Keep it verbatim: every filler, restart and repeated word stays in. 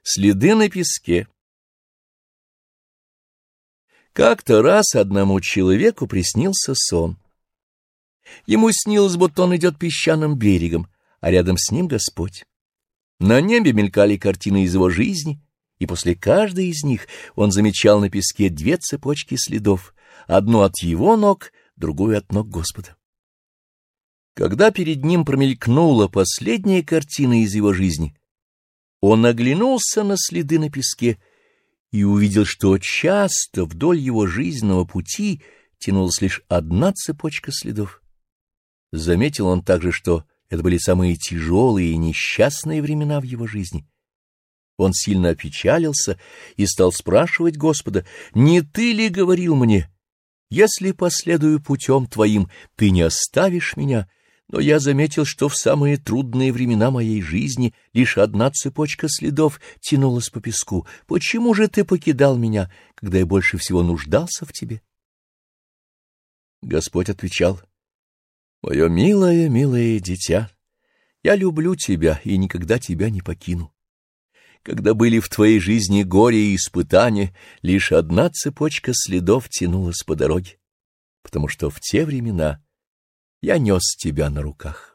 Следы на песке. Как-то раз одному человеку приснился сон. Ему снилось, будто он идет песчаным берегом, а рядом с ним Господь. На небе мелькали картины из его жизни, и после каждой из них он замечал на песке две цепочки следов, одну от его ног, другую от ног Господа. Когда перед ним промелькнула последняя картина из его жизни, он оглянулся на следы на песке и увидел, что часто вдоль его жизненного пути тянулась лишь одна цепочка следов. Заметил он также, что это были самые тяжелые и несчастные времена в его жизни. Он сильно опечалился и стал спрашивать Господа: «Не ты ли говорил мне, если последую путем твоим, ты не оставишь меня?» Но я заметил, что в самые трудные времена моей жизни лишь одна цепочка следов тянулась по песку. Почему же ты покидал меня, когда я больше всего нуждался в тебе? Господь отвечал: «Мое милое, милое дитя, я люблю тебя и никогда тебя не покину. Когда были в твоей жизни горе и испытания, лишь одна цепочка следов тянулась по дороге, потому что в те времена я нес тебя на руках».